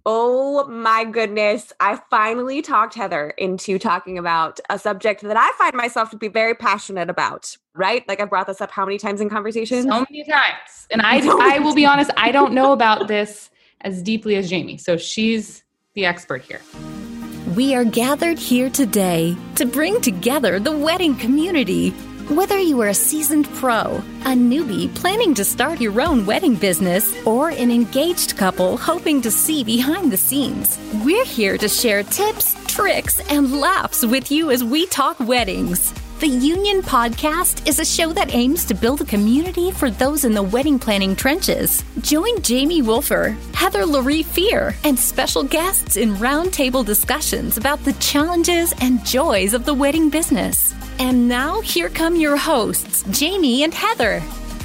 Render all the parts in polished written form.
Oh my goodness. I finally talked Heather into talking about a subject that I find myself to be very passionate about, right? Like I brought this up how many times in conversations? So many times. And I will be honest, I don't know about this as deeply as Jamie. So she's the expert here. We are gathered here today to bring together the wedding community. Whether you are a seasoned pro, a newbie planning to start your own wedding business, or an engaged couple hoping to see behind the scenes, we're here to share tips, tricks, and laughs with you as we talk weddings. The Union Podcast is a show that aims to build a community for those in the wedding planning trenches. Join Jamie Wolfer, Heather Laurie Fear, and special guests in roundtable discussions about the challenges and joys of the wedding business. And now, here come your hosts, Jamie and Heather.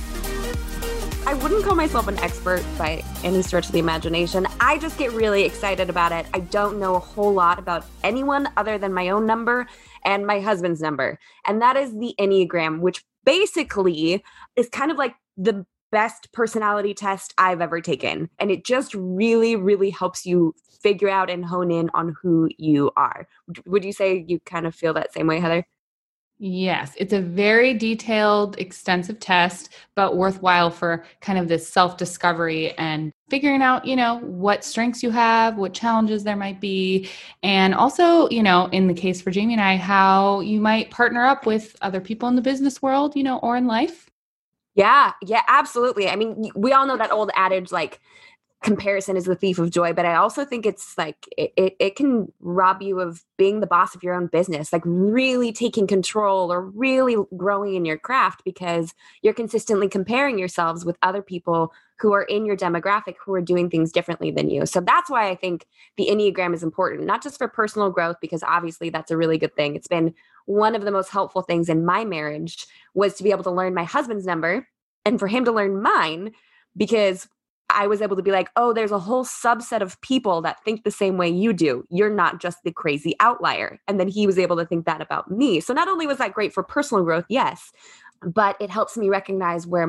I wouldn't call myself an expert by any stretch of the imagination. I just get really excited about it. I don't know a whole lot about anyone other than my own number and my husband's number. And that is the Enneagram, which basically is kind of like the best personality test I've ever taken. And it just really, really helps you figure out and hone in on who you are. Would you say you kind of feel that same way, Heather? Yes, it's a very detailed, extensive test, but worthwhile for kind of this self-discovery and figuring out, what strengths you have, what challenges there might be. And also, in the case for Jamie and I, how you might partner up with other people in the business world, or in life. Yeah, absolutely. I mean, we all know that old adage, like, comparison is the thief of joy, but I also think it's like it can rob you of being the boss of your own business, like really taking control or really growing in your craft because you're consistently comparing yourselves with other people who are in your demographic who are doing things differently than you. So that's why I think the Enneagram is important, not just for personal growth, because obviously that's a really good thing. It's been one of the most helpful things in my marriage was to be able to learn my husband's number and for him to learn mine, because I was able to be like, oh, there's a whole subset of people that think the same way you do. You're not just the crazy outlier. And then he was able to think that about me. So not only was that great for personal growth, yes, but it helps me recognize where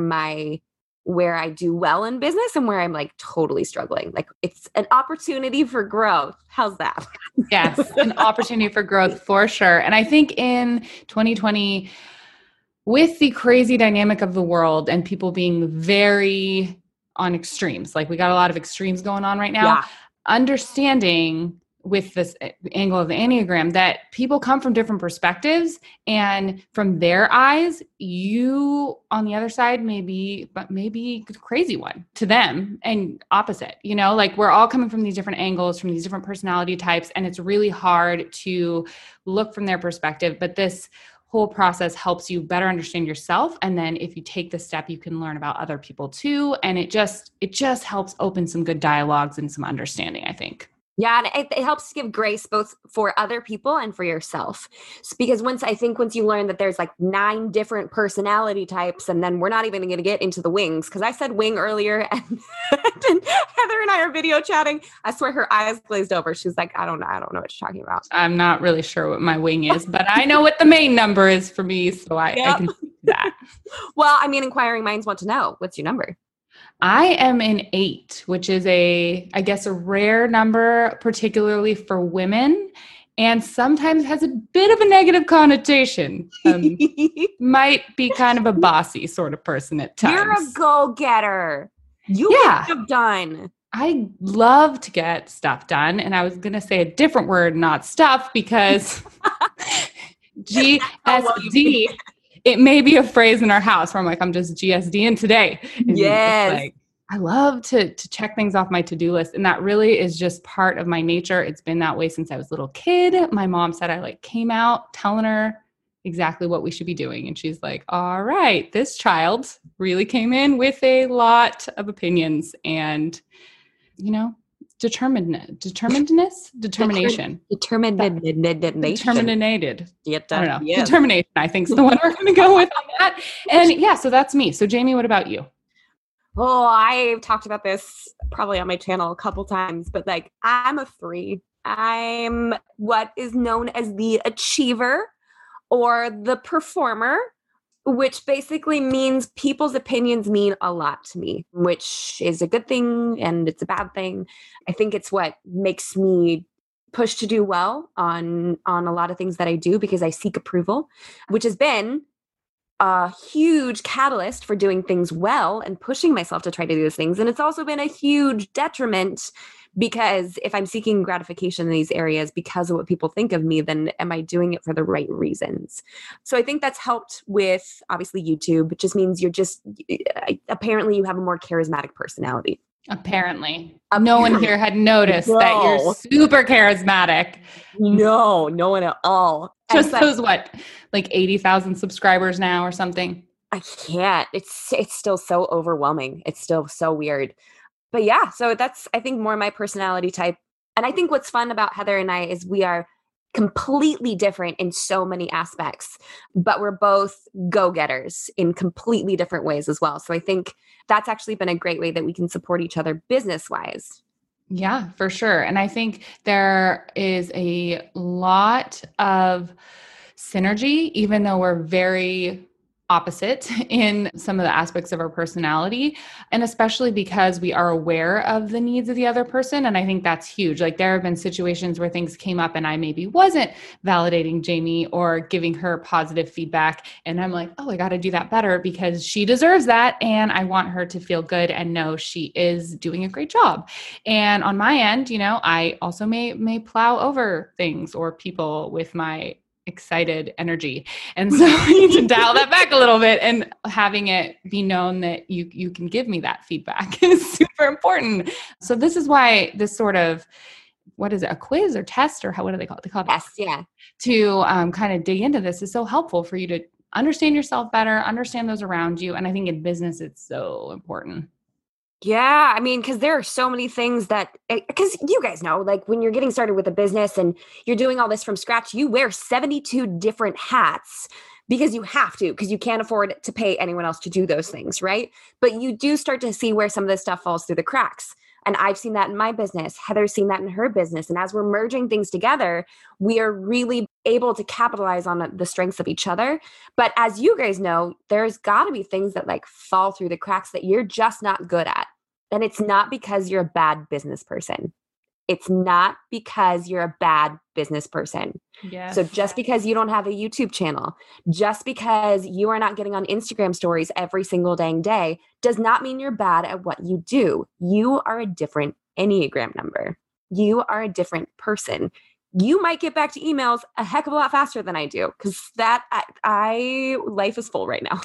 I do well in business and where I'm like totally struggling. Like it's an opportunity for growth. How's that? Yes, an opportunity for growth for sure. And I think in 2020, with the crazy dynamic of the world and people being very on extremes. Like we got a lot of extremes going on right now. Yeah. Understanding with this angle of the Enneagram that people come from different perspectives and from their eyes, you on the other side may be the crazy one to them and opposite, like we're all coming from these different angles, from these different personality types. And it's really hard to look from their perspective, but this whole process helps you better understand yourself. And then if you take the step, you can learn about other people too. And it just helps open some good dialogues and some understanding, I think. Yeah, and it helps to give grace both for other people and for yourself. Because once you learn that there's like 9 different personality types, and then we're not even going to get into the wings, because I said wing earlier, and Heather and I are video chatting. I swear her eyes glazed over. She's like, I don't know what you're talking about. I'm not really sure what my wing is, but I know what the main number is for me, so I can see that. Well, I mean, inquiring minds want to know, what's your number? I am an 8, which is a rare number, particularly for women, and sometimes has a bit of a negative connotation. Might be kind of a bossy sort of person at times. You're a go-getter. You get stuff done. I love to get stuff done, and I was going to say a different word, not stuff, because GSD. It may be a phrase in our house where I'm like, I'm just GSDing today. And yes. Like, I love to check things off my to-do list. And that really is just part of my nature. It's been that way since I was a little kid. My mom said I came out telling her exactly what we should be doing. And she's like, all right, this child really came in with a lot of opinions and, determination. Determinated. I don't know. Yes. Determination, I think, is the one we're going to go with on that. And yeah, so that's me. So Jamie, what about you? Oh, I've talked about this probably on my channel a couple times, but I'm a 3. I'm what is known as the achiever or the performer. which basically means people's opinions mean a lot to me, which is a good thing and it's a bad thing. I think it's what makes me push to do well on a lot of things that I do, because I seek approval, which has been a huge catalyst for doing things well and pushing myself to try to do those things. And it's also been a huge detriment, because if I'm seeking gratification in these areas because of what people think of me, then am I doing it for the right reasons? So I think that's helped with, obviously, YouTube. It just means apparently you have a more charismatic personality. Apparently. No one here had noticed that you're super charismatic. No one at all. Just those, like 80,000 subscribers now or something? I can't. It's still so overwhelming. It's still so weird. But yeah, so that's, I think, more my personality type. And I think what's fun about Heather and I is we are completely different in so many aspects, but we're both go-getters in completely different ways as well. So I think that's actually been a great way that we can support each other business-wise. Yeah, for sure. And I think there is a lot of synergy, even though we're very opposite in some of the aspects of our personality, and especially because we are aware of the needs of the other person. And I think that's huge. Like, there have been situations where things came up and I maybe wasn't validating Jamie or giving her positive feedback. And I'm like, oh, I got to do that better because she deserves that. And I want her to feel good and know she is doing a great job. And on my end, I also may plow over things or people with my excited energy. And so we need to dial that back a little bit, and having it be known that you can give me that feedback is super important. So this is why this sort of, what is it, a quiz or test, or what do they call it? They call it test, yeah. To kind of dig into this is so helpful for you to understand yourself better, understand those around you. And I think in business, it's so important. Yeah, I mean, because there are so many things because you guys know, like when you're getting started with a business and you're doing all this from scratch, you wear 72 different hats because you have to, because you can't afford to pay anyone else to do those things, right? But you do start to see where some of this stuff falls through the cracks. And I've seen that in my business. Heather's seen that in her business. And as we're merging things together, we are really able to capitalize on the strengths of each other. But as you guys know, there's got to be things that like fall through the cracks that you're just not good at. And it's not because you're a bad business person. It's not because you're a bad business person. Yes. So just because you don't have a YouTube channel, just because you are not getting on Instagram stories every single dang day, does not mean you're bad at what you do. You are a different Enneagram number. You are a different person. You might get back to emails a heck of a lot faster than I do, because life is full right now.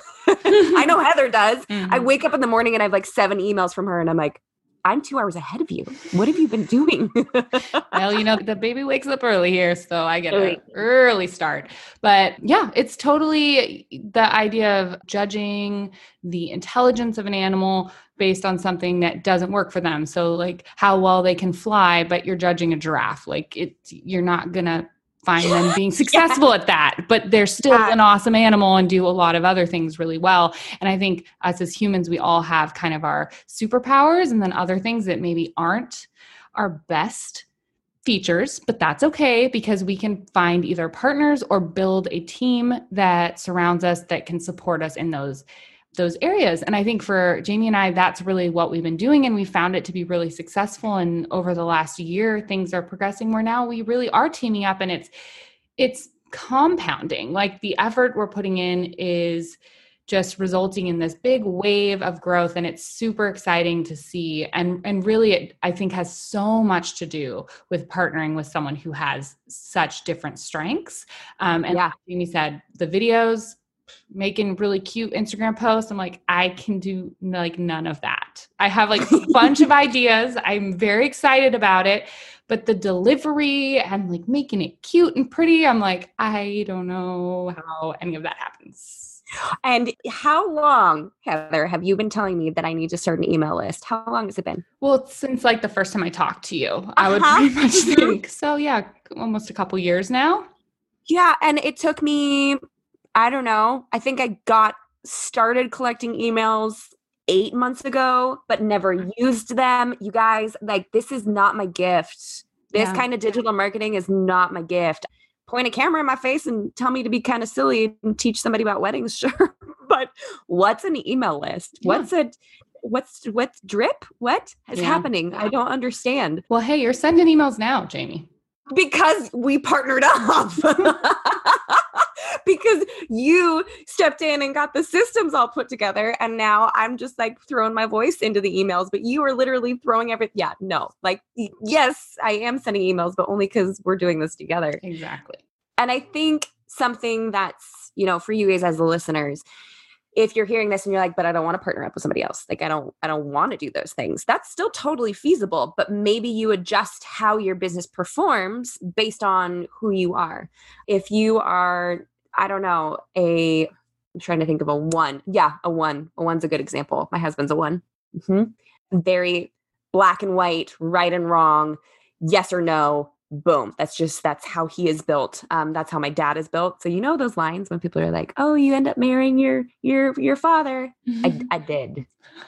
I know Heather does. Mm-hmm. I wake up in the morning and I have like 7 emails from her and I'm like, I'm 2 hours ahead of you. What have you been doing? Well, the baby wakes up early here, so I get an early start. But yeah, it's totally the idea of judging the intelligence of an animal based on something that doesn't work for them. So like how well they can fly, but you're judging a giraffe. Like you're not going to find them being successful at that, but they're still an awesome animal and do a lot of other things really well. And I think us as humans, we all have kind of our superpowers and then other things that maybe aren't our best features, but that's okay because we can find either partners or build a team that surrounds us that can support us in those areas. And I think for Jamie and I, that's really what we've been doing. And we found it to be really successful. And over the last year, things are progressing where now we really are teaming up, and it's compounding. Like the effort we're putting in is just resulting in this big wave of growth. And it's super exciting to see. And really, it, I think, has so much to do with partnering with someone who has such different strengths. Like Jamie said, the videos, making really cute Instagram posts. I'm like, I can do like none of that. I have like a bunch of ideas. I'm very excited about it, but the delivery and like making it cute and pretty, I'm like, I don't know how any of that happens. And how long, Heather, have you been telling me that I need to start an email list? How long has it been? Well, since like the first time I talked to you, I would pretty much think. So yeah, almost a couple years now. Yeah. And it took me, I don't know. I think I got started collecting emails 8 months ago, but never used them. You guys, like, this is not my gift. This kind of digital marketing is not my gift. Point a camera in my face and tell me to be kind of silly and teach somebody about weddings, sure. But what's an email list? Yeah. What's drip? What is happening? I don't understand. Well, hey, you're sending emails now, Jamie. Because we partnered up. Because you stepped in and got the systems all put together. And now I'm just like throwing my voice into the emails, but you are literally throwing everything. Yeah, no, like, yes, I am sending emails, but only because we're doing this together. Exactly. And I think something that's, for you guys as the listeners, if you're hearing this and you're like, but I don't want to partner up with somebody else. Like, I don't want to do those things. That's still totally feasible, but maybe you adjust how your business performs based on who you are. If you are, I don't know, I'm trying to think of a one. Yeah, a one. A one's a good example. My husband's a one. Mm-hmm. Very black and white, right and wrong, yes or no. Boom. That's how he is built. That's how my dad is built. So those lines when people are like, "Oh, you end up marrying your father." I did.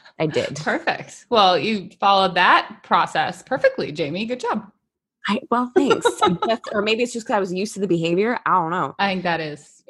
Perfect. Well, you followed that process perfectly, Jamie. Good job. Well, thanks. Or maybe it's just because I was used to the behavior. I don't know. I think that is,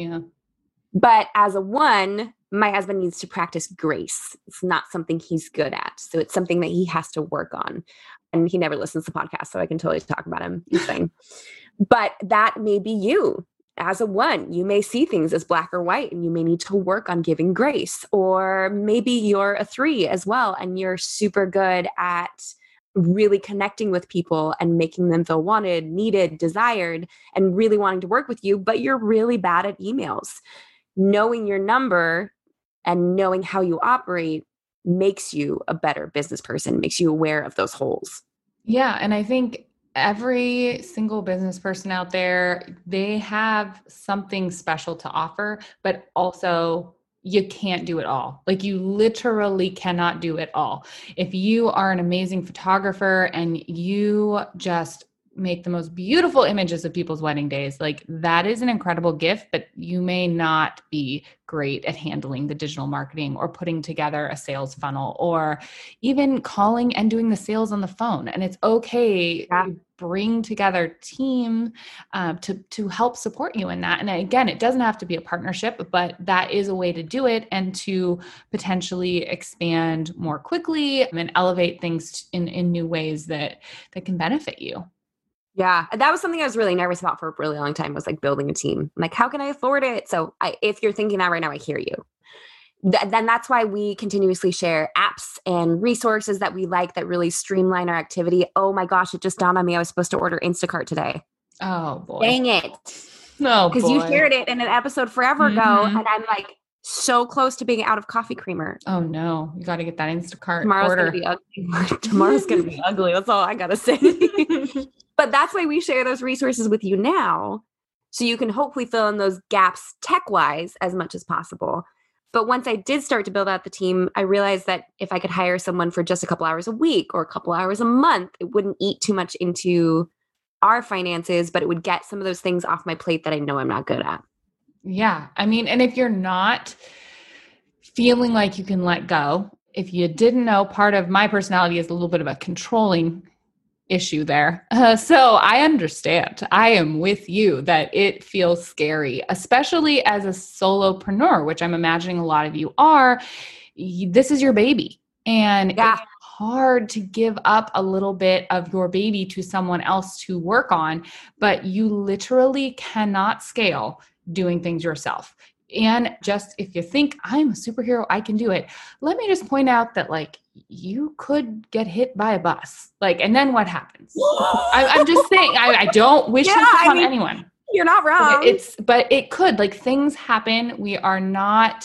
But as a one, my husband needs to practice grace. It's not something he's good at. So it's something that he has to work on. And he never listens to podcasts, so I can totally talk about him. He's fine. But that may be you. As a one, you may see things as black or white, and you may need to work on giving grace. Or maybe you're a three as well, and you're super good at really connecting with people and making them feel wanted, needed, desired, and really wanting to work with you, but you're really bad at emails. Knowing your number and knowing how you operate makes you a better business person, makes you aware of those holes. Yeah. And I think every single business person out there, they have something special to offer, but also you can't do it all. Like, you literally cannot do it all. If you are an amazing photographer and you just make the most beautiful images of people's wedding days, like, that is an incredible gift, but you may not be great at handling the digital marketing or putting together a sales funnel or even calling and doing the sales on the phone. And it's okay to bring together team to help support you in that. And again, it doesn't have to be a partnership, but that is a way to do it and to potentially expand more quickly and elevate things in new ways that can benefit you. Yeah, that was something I was really nervous about for a really long time, was like building a team. Like, how can I afford it? So if you're thinking that right now, I hear you. Then that's why we continuously share apps and resources that we like that really streamline our activity. Oh my gosh, it just dawned on me. I was supposed to order Instacart today. Oh boy. Dang it. No, because you shared it in an episode forever ago. And I'm like so close to being out of coffee creamer. Oh no, you got to get that Instacart Tomorrow's order. Gonna be ugly. Tomorrow's going to be ugly. That's all I got to say. But that's why we share those resources with you now, so you can hopefully fill in those gaps tech-wise as much as possible. But once I did start to build out the team, I realized that if I could hire someone for just a couple hours a week or a couple hours a month, it wouldn't eat too much into our finances, but it would get some of those things off my plate that I know I'm not good at. Yeah. I mean, and if you're not feeling like you can let go, if you didn't know, part of my personality is a little bit of a controlling issue there. So I understand. I am with you that it feels scary, especially as a solopreneur, which I'm imagining a lot of you are. This is your baby. And it's hard to give up a little bit of your baby to someone else to work on, but you literally cannot scale doing things yourself. And just if you think I'm a superhero, I can do it. Let me just point out that you could get hit by a bus. And then what happens? I'm just saying, I don't wish this upon anyone. You're not wrong. But it could, things happen. We are not,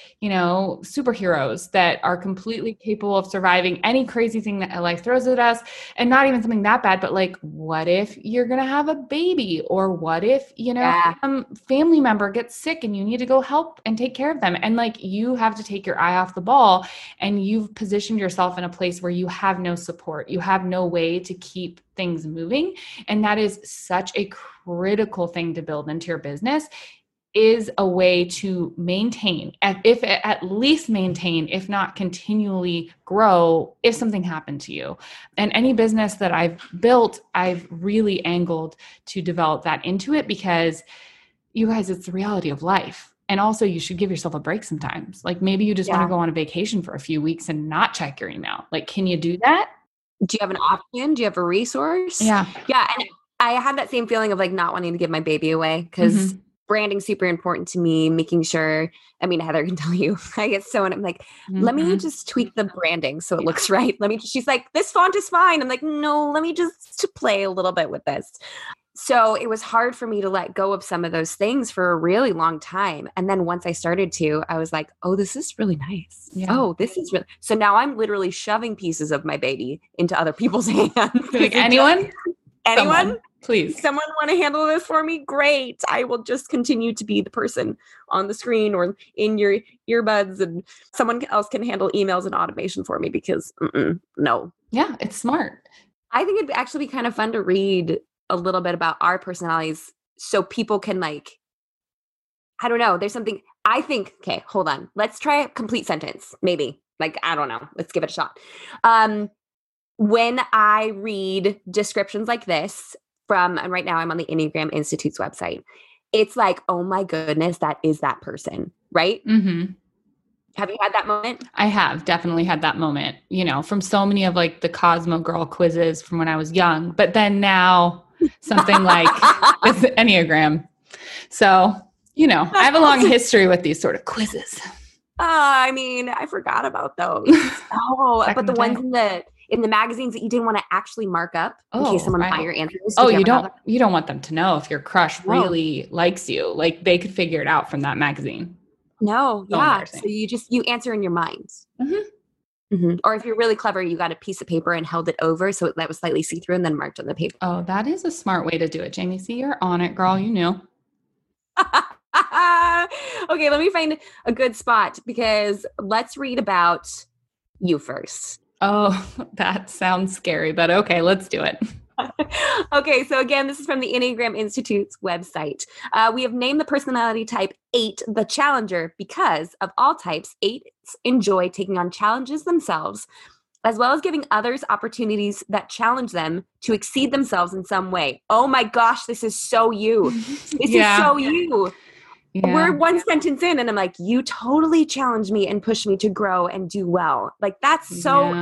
superheroes that are completely capable of surviving any crazy thing that life throws at us, and not even something that bad, but what if you're going to have a baby, or what if, some family member gets sick and you need to go help and take care of them. And you have to take your eye off the ball, and you've positioned yourself in a place where you have no support. You have no way to keep things moving. And that is such a critical thing to build into your business, is a way to maintain, at least maintain, if not continually grow, if something happened to you. And any business that I've built, I've really angled to develop that into it, because you guys, it's the reality of life. And also you should give yourself a break sometimes. Like maybe you just want to go on a vacation for a few weeks and not check your email. Like, can you do that? Do you have an option? Do you have a resource? Yeah. Yeah. And I had that same feeling of like not wanting to give my baby away because branding's super important to me, making sure, I mean, Heather can tell you, I get so, and I'm like, let me just tweak the branding so it looks right. She's like, this font is fine. I'm like, no, let me just play a little bit with this. So it was hard for me to let go of some of those things for a really long time. And then once I started to, I was like, oh, this is really nice. Yeah. Oh, this is really, so now I'm literally shoving pieces of my baby into other people's hands. Like anyone? Anyone? Please. Someone want to handle this for me? Great. I will just continue to be the person on the screen or in your earbuds, and someone else can handle emails and automation for me because no. Yeah, it's smart. I think it'd actually be kind of fun to read a little bit about our personalities so people can like, I don't know. There's something I think, okay, hold on. Let's try a complete sentence. Maybe like, I don't know. Let's give it a shot. When I read descriptions like this and right now I'm on the Enneagram Institute's website, it's like, oh my goodness, that is that person, right? Mm-hmm. Have you had that moment? I have definitely had that moment, from so many of like the Cosmo Girl quizzes from when I was young, but then now something like this Enneagram. So, I have a long history with these sort of quizzes. I mean, I forgot about those. But the ones in the magazines that you didn't want to actually mark up in case someone buy your answers. You don't want them to know if your crush really likes you. Like they could figure it out from that magazine. No, yeah. So you answer in your mind. Or if you're really clever, you got a piece of paper and held it over so that was slightly see-through and then marked on the paper. Oh, that is a smart way to do it, Jamie. See, you're on it, girl. You knew. Okay, let me find a good spot because let's read about you first. Oh, that sounds scary, but okay, let's do it. Okay, so again, this is from the Enneagram Institute's website. We have named the personality type 8 the Challenger because of all types, 8s enjoy taking on challenges themselves, as well as giving others opportunities that challenge them to exceed themselves in some way. Oh my gosh, this is so you. This is so you. Yeah. We're one sentence in and I'm like, you totally challenge me and push me to grow and do well. Like that's so,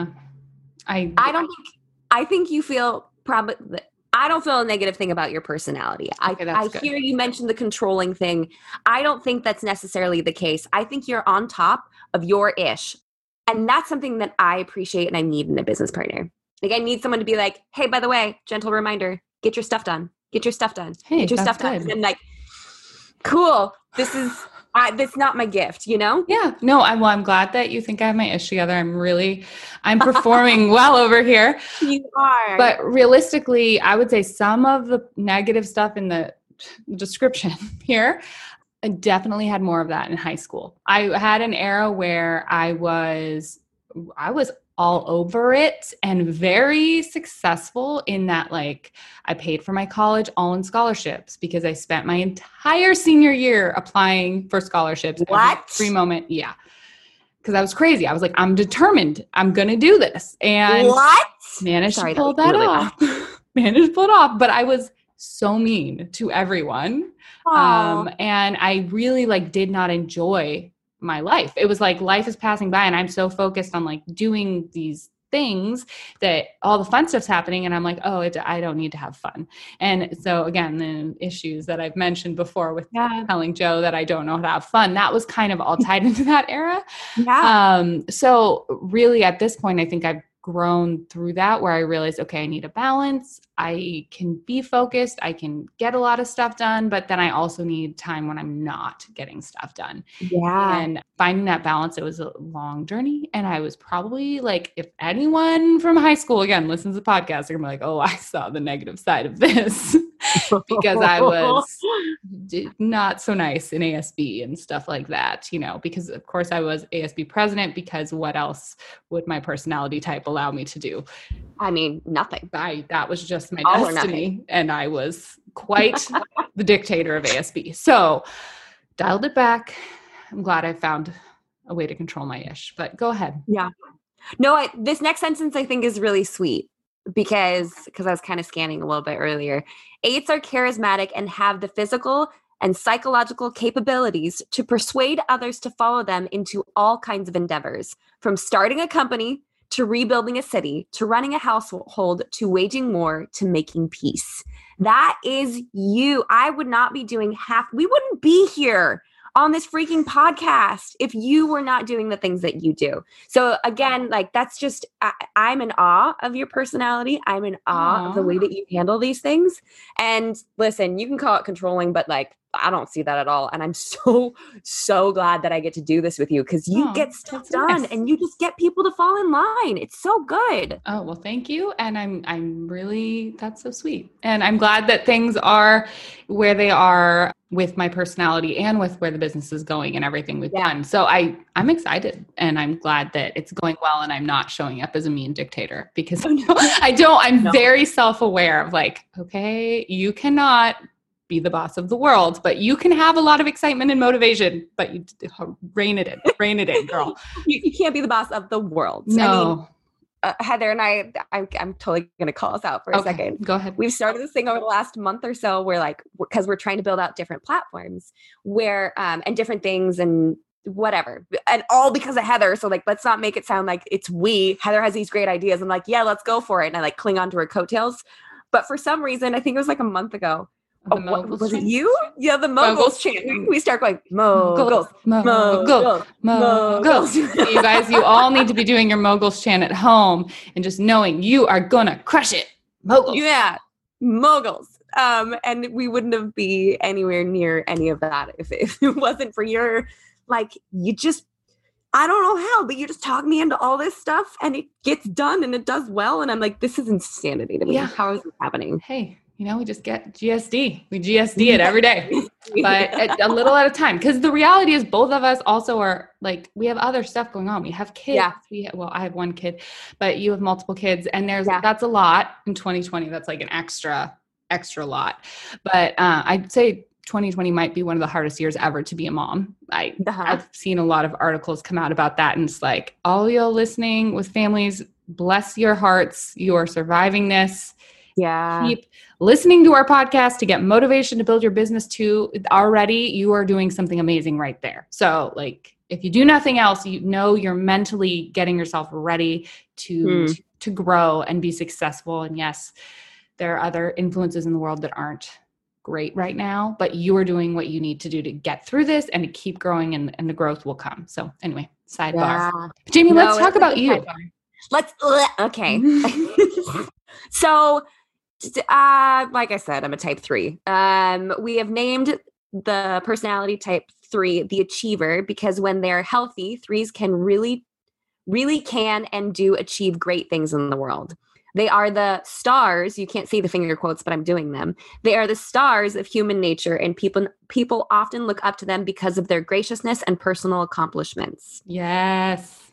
I think you feel probably, I don't feel a negative thing about your personality. I hear you mentioned the controlling thing. I don't think that's necessarily the case. I think you're on top of your ish. And that's something that I appreciate and I need in a business partner. Like I need someone to be like, hey, by the way, gentle reminder, get your stuff done. Get your stuff done. Hey, get your stuff done. And like, cool. This is that's not my gift, Yeah. No, I'm glad that you think I have my ish together. I'm performing well over here. You are. But realistically, I would say some of the negative stuff in the description here, I definitely had more of that in high school. I had an era where I was all over it and very successful in that, like, I paid for my college all in scholarships because I spent my entire senior year applying for scholarships. What? Free moment. Yeah. Because I was crazy. I was like, I'm determined. I'm going to do this. And managed to pull that off. Managed to pull it off. But I was so mean to everyone. And I really did not enjoy my life. It was like life is passing by and I'm so focused on doing these things that all the fun stuff's happening. And I'm like, I don't need to have fun. And so again, the issues that I've mentioned before with telling Joe that I don't know how to have fun, that was kind of all tied into that era. Yeah. So really at this point, I think I've grown through that where I realized, okay, I need a balance. I can be focused. I can get a lot of stuff done, but then I also need time when I'm not getting stuff done. Yeah. And finding that balance, it was a long journey. And I was probably if anyone from high school, again, listens to the podcast, they're going to be like, oh, I saw the negative side of this because I was not so nice in ASB and stuff like that, because of course I was ASB president because what else would my personality type allow me to do? I mean, nothing. That was just my destiny. And I was quite the dictator of ASB. So dialed it back. I'm glad I found a way to control my ish, but go ahead. Yeah. No, this next sentence I think is really sweet because I was kind of scanning a little bit earlier. 8s are charismatic and have the physical and psychological capabilities to persuade others to follow them into all kinds of endeavors, from starting a company to rebuilding a city, to running a household, to waging war, to making peace. That is you. I would not be doing we wouldn't be here on this freaking podcast if you were not doing the things that you do. So again, like that's just, I'm in awe of your personality. I'm in awe of the way that you handle these things. And listen, you can call it controlling, but like, I don't see that at all. And I'm so glad that I get to do this with you because you get stuff done and you just get people to fall in line. It's so good. Oh, well, thank you. And I'm really, that's so sweet. And I'm glad that things are where they are with my personality and with where the business is going and everything we've done. So I'm excited and I'm glad that it's going well and I'm not showing up as a mean dictator because I'm very self-aware of like, okay, you cannot be the boss of the world, but you can have a lot of excitement and motivation, but you rein it in, girl. You can't be the boss of the world. No. I mean, Heather and I'm totally going to call us out for a second. Go ahead. We've started this thing over the last month or so where because we're trying to build out different platforms where, and different things and whatever, and all because of Heather. So like, let's not make it sound like it's Heather has these great ideas. I'm like, yeah, let's go for it. And I like cling on to her coattails. But for some reason, I think it was like a month ago, was it you? Yeah, the moguls chant. We start going, moguls. You guys, you all need to be doing your moguls chant at home and just knowing you are gonna crush it. Moguls. Yeah, moguls. And we wouldn't be anywhere near any of that if it wasn't for your, like, you just, I don't know how, but you just talk me into all this stuff and it gets done and it does well. And I'm like, this is insanity to me. Yeah. How is this happening? Hey. We just get GSD. We GSD it every day, but a little at a time. Because the reality is both of us also are like, we have other stuff going on. We have kids. Yeah. I have one kid, but you have multiple kids. And that's a lot in 2020. That's like an extra lot. But I'd say 2020 might be one of the hardest years ever to be a mom. I've seen a lot of articles come out about that. And it's like, all y'all listening with families, bless your hearts. You are surviving this. Yeah. Keep listening to our podcast to get motivation to build your business too. Already, you are doing something amazing right there. So like, if you do nothing else, you're mentally getting yourself ready to grow and be successful. And yes, there are other influences in the world that aren't great right now, but you are doing what you need to do to get through this and to keep growing and the growth will come. So anyway, sidebar. Yeah. Jamie, let's talk about you. Okay. So, like I said, I'm a type 3. We have named the personality type 3 the achiever because when they're healthy, 3s can really can and do achieve great things in the world. They are the stars. You can't see the finger quotes, but I'm doing them. They are the stars of human nature, and people often look up to them because of their graciousness and personal accomplishments. Yes.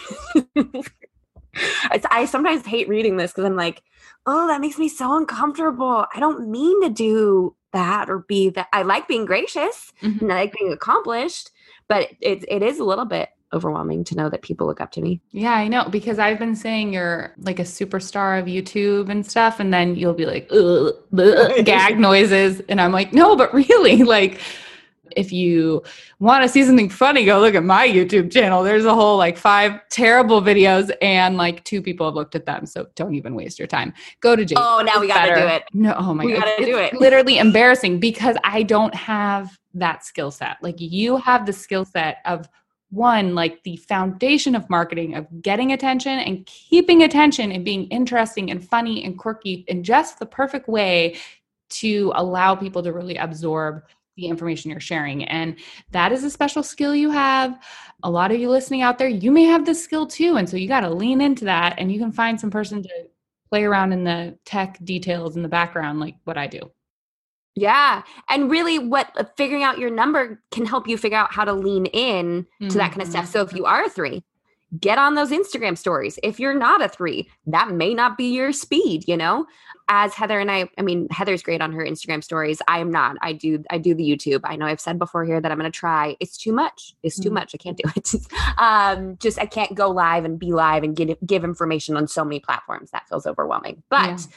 I sometimes hate reading this because I'm like, oh, that makes me so uncomfortable. I don't mean to do that or be that. I like being gracious and I like being accomplished, but it is a little bit overwhelming to know that people look up to me. Yeah, I know, because I've been saying you're like a superstar of YouTube and stuff, and then you'll be like, gag noises. And I'm like, no, but really, like, if you want to see something funny, go look at my YouTube channel. There's a whole 5 terrible videos and 2 people have looked at them. So don't even waste your time. Go to Jake. Oh, now we got to do it. No, oh my God. We got to do it. Literally embarrassing because I don't have that skill set. You have the skill set of one, the foundation of marketing, of getting attention and keeping attention and being interesting and funny and quirky in just the perfect way to allow people to really absorb the information you're sharing. And that is a special skill you have. A lot of you listening out there, you may have this skill too. And so you got to lean into that, and you can find some person to play around in the tech details in the background, like what I do. Yeah. And really figuring out your number can help you figure out how to lean in to that kind of stuff. So if you are a 3, get on those Instagram stories. If you're not a 3, that may not be your speed, As Heather and I mean, Heather's great on her Instagram stories. I am not. I do the YouTube. I know I've said before here that I'm going to try. It's too much. It's too much. I can't do it. I can't go live and be live and give information on so many platforms. That feels overwhelming. But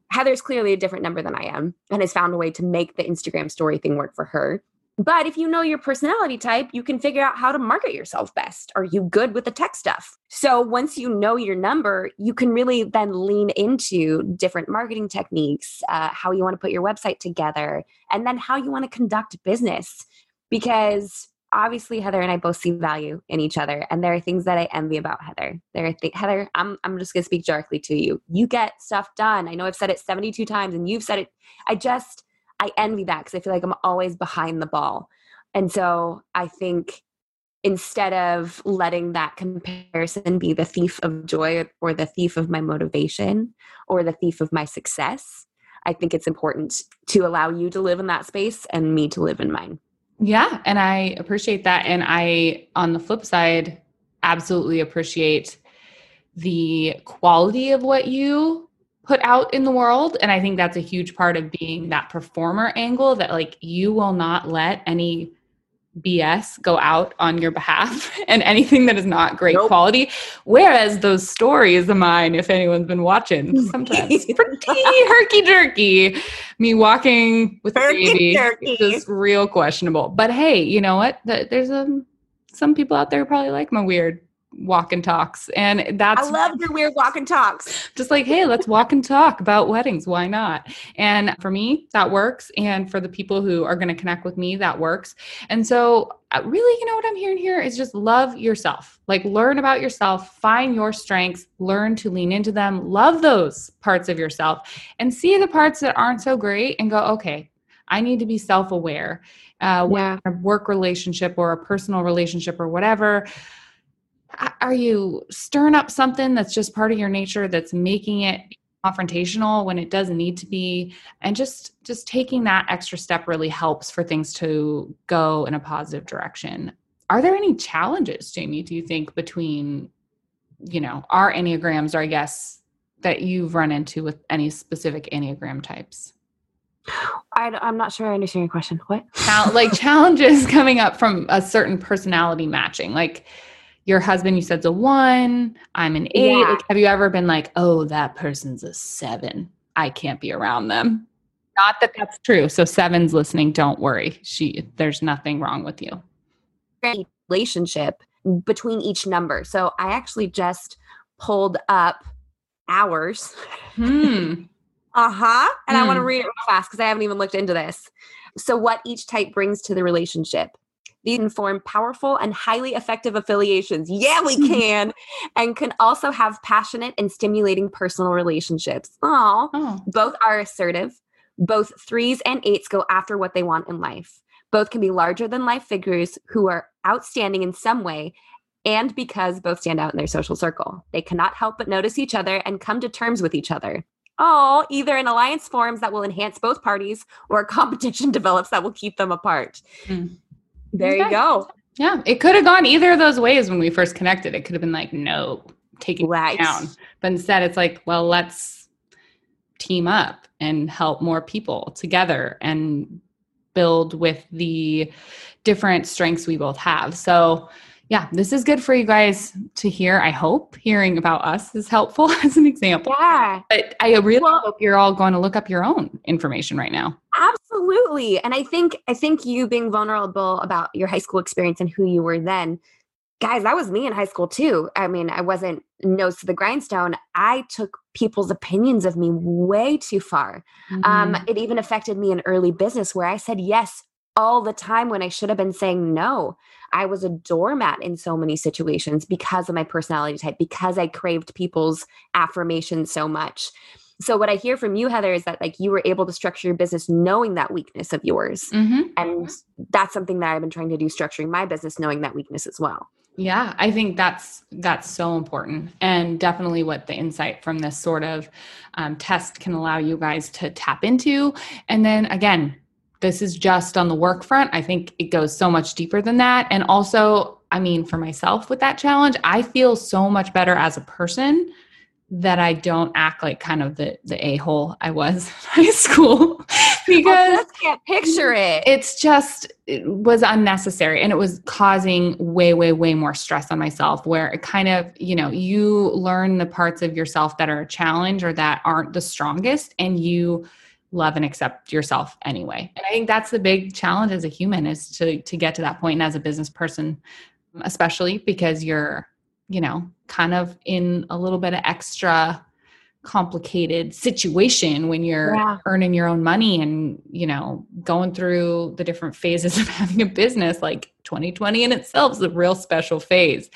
Heather's clearly a different number than I am and has found a way to make the Instagram story thing work for her. But if you know your personality type, you can figure out how to market yourself best. Are you good with the tech stuff? So once you know your number, you can really then lean into different marketing techniques, how you want to put your website together, and then how you want to conduct business. Because obviously Heather and I both see value in each other. And there are things that I envy about Heather. Heather, I'm just going to speak directly to you. You get stuff done. I know I've said it 72 times and you've said it. I envy that because I feel like I'm always behind the ball. And so I think instead of letting that comparison be the thief of joy or the thief of my motivation or the thief of my success, I think it's important to allow you to live in that space and me to live in mine. Yeah. And I appreciate that. And I, on the flip side, absolutely appreciate the quality of what you put out in the world. And I think that's a huge part of being that performer angle, that like you will not let any BS go out on your behalf and anything that is not great quality. Whereas those stories of mine, if anyone's been watching, sometimes pretty herky-jerky. Me walking with the baby is just real questionable. But hey, you know what? There's some people out there who probably like my weird walk and talks. And that's, I love your weird walk and talks. Just like, hey, let's walk and talk about weddings. Why not? And for me, that works. And for the people who are going to connect with me, that works. And so really, you know what I'm hearing here is just love yourself. Like learn about yourself, find your strengths, learn to lean into them, love those parts of yourself and see the parts that aren't so great and go, okay, I need to be self-aware. When a work relationship or a personal relationship or whatever, are you stirring up something that's just part of your nature that's making it confrontational when it doesn't need to be? And just taking that extra step really helps for things to go in a positive direction. Are there any challenges, Jamie, do you think, between, our Enneagrams, or I guess that you've run into with any specific Enneagram types? I'm not sure I understand your question. What? Like challenges coming up from a certain personality matching, like your husband, you said, is a 1, I'm an 8. Yeah. Like, have you ever been like, oh, that person's a 7. I can't be around them. Not that that's true. So 7's listening. Don't worry. There's nothing wrong with you. Relationship between each number. So I actually just pulled up ours. And I want to read it real fast because I haven't even looked into this. So what each type brings to the relationship. These can form powerful and highly effective affiliations. Yeah, we can. And can also have passionate and stimulating personal relationships. Both are assertive. Both 3s and 8s go after what they want in life. Both can be larger than life figures who are outstanding in some way, and because both stand out in their social circle. They cannot help but notice each other and come to terms with each other. Either an alliance forms that will enhance both parties, or a competition develops that will keep them apart. There you go. Yeah. It could have gone either of those ways when we first connected. It could have been like, no, taking it down. But instead it's like, well, let's team up and help more people together and build with the different strengths we both have. So yeah, this is good for you guys to hear. I hope hearing about us is helpful as an example. Yeah. But I really hope you're all going to look up your own information right now. Absolutely. And I think you being vulnerable about your high school experience and who you were then, guys, that was me in high school too. I mean, I wasn't nose to the grindstone. I took people's opinions of me way too far. It even affected me in early business where I said yes all the time when I should have been saying no. I was a doormat in so many situations because of my personality type, because I craved people's affirmation so much. So what I hear from you, Heather, is that like you were able to structure your business knowing that weakness of yours. And that's something that I've been trying to do, structuring my business, knowing that weakness as well. Yeah, I think that's so important, and definitely what the insight from this sort of test can allow you guys to tap into. And then again, this is just on the work front. I think it goes so much deeper than that. And also, I mean, for myself with that challenge, I feel so much better as a person that I don't act like kind of the a-hole I was in high school because I just can't picture it. It was unnecessary, and it was causing way, way, way more stress on myself, where it kind of, you learn the parts of yourself that are a challenge or that aren't the strongest, and you love and accept yourself anyway. And I think that's the big challenge as a human, is to get to that point, and as a business person, especially because you're, kind of in a little bit of extra complicated situation when you're earning your own money and, going through the different phases of having a business. Like 2020 in itself is a real special phase.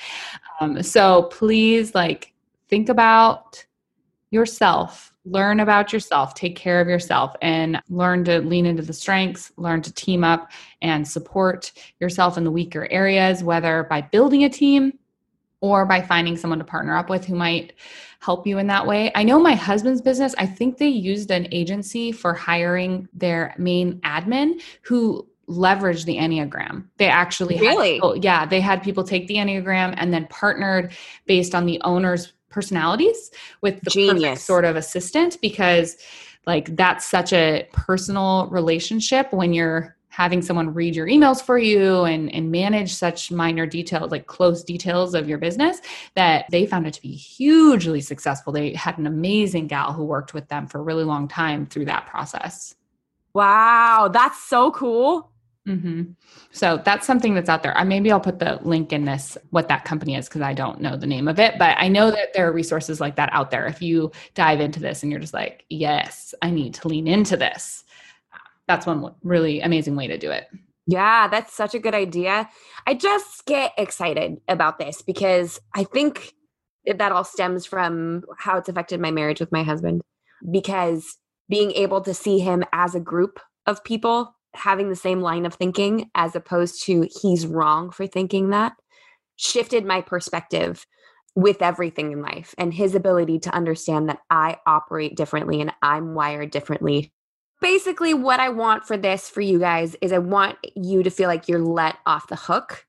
So please think about yourself, learn about yourself, take care of yourself, and learn to lean into the strengths, learn to team up and support yourself in the weaker areas, whether by building a team or by finding someone to partner up with who might help you in that way. I know my husband's business, I think they used an agency for hiring their main admin who leveraged the Enneagram. They actually they had people take the Enneagram and then partnered based on the owner's personalities with the perfect sort of assistant, because that's such a personal relationship when you're having someone read your emails for you and manage such minor details, close details of your business, that they found it to be hugely successful. They had an amazing gal who worked with them for a really long time through that process. Wow. That's so cool. Mm-hmm. So that's something that's out there. Maybe I'll put the link in this, what that company is, because I don't know the name of it, but I know that there are resources like that out there. If you dive into this and you're just like, yes, I need to lean into this. That's one really amazing way to do it. Yeah, that's such a good idea. I just get excited about this because I think that all stems from how it's affected my marriage with my husband, because being able to see him as a group of people having the same line of thinking as opposed to he's wrong for thinking that shifted my perspective with everything in life, and his ability to understand that I operate differently and I'm wired differently. Basically, what I want for you guys is I want you to feel like you're let off the hook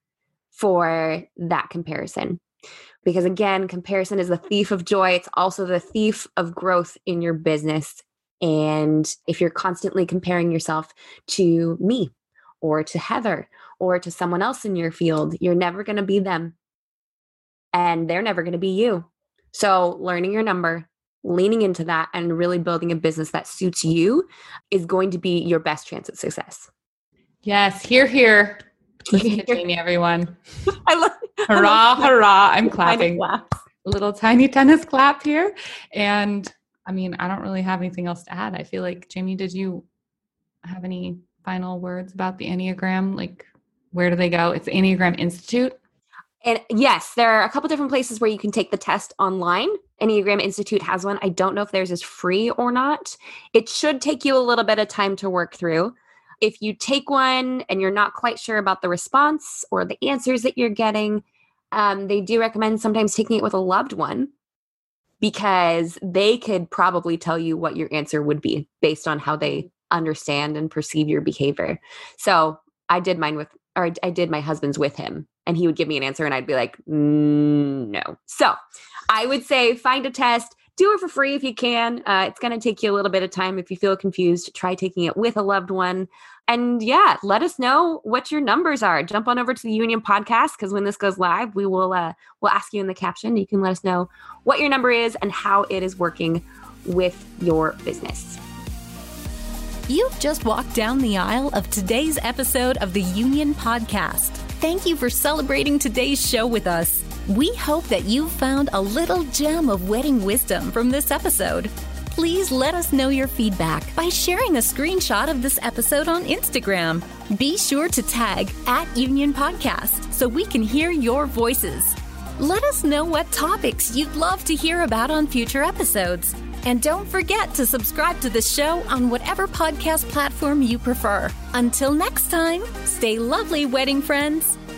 for that comparison. Because again, comparison is the thief of joy. It's also the thief of growth in your business. And if you're constantly comparing yourself to me or to Heather or to someone else in your field, you're never going to be them. And they're never going to be you. So learning your number, leaning into that, and really building a business that suits you is going to be your best chance at success. Yes. Hear. Listen to Jamie, everyone. Hurrah, hurrah. I'm clapping. A little tiny tennis clap here. And I don't really have anything else to add. I feel like, Jamie, did you have any final words about the Enneagram? Where do they go? It's the Enneagram Institute. And yes, there are a couple different places where you can take the test online. Enneagram Institute has one. I don't know if theirs is free or not. It should take you a little bit of time to work through. If you take one and you're not quite sure about the response or the answers that you're getting, they do recommend sometimes taking it with a loved one, because they could probably tell you what your answer would be based on how they understand and perceive your behavior. So I did my husband's with him, and he would give me an answer and I'd be like, no. So I would say find a test, do it for free if you can. It's going to take you a little bit of time. If you feel confused, try taking it with a loved one. And let us know what your numbers are. Jump on over to the Union Podcast, because when this goes live, we'll ask you in the caption. You can let us know what your number is and how it is working with your business. You've just walked down the aisle of today's episode of the Union Podcast. Thank you for celebrating today's show with us. We hope that you found a little gem of wedding wisdom from this episode. Please let us know your feedback by sharing a screenshot of this episode on Instagram. Be sure to tag @Union Podcast so we can hear your voices. Let us know what topics you'd love to hear about on future episodes. And don't forget to subscribe to the show on whatever podcast platform you prefer. Until next time, stay lovely, wedding friends.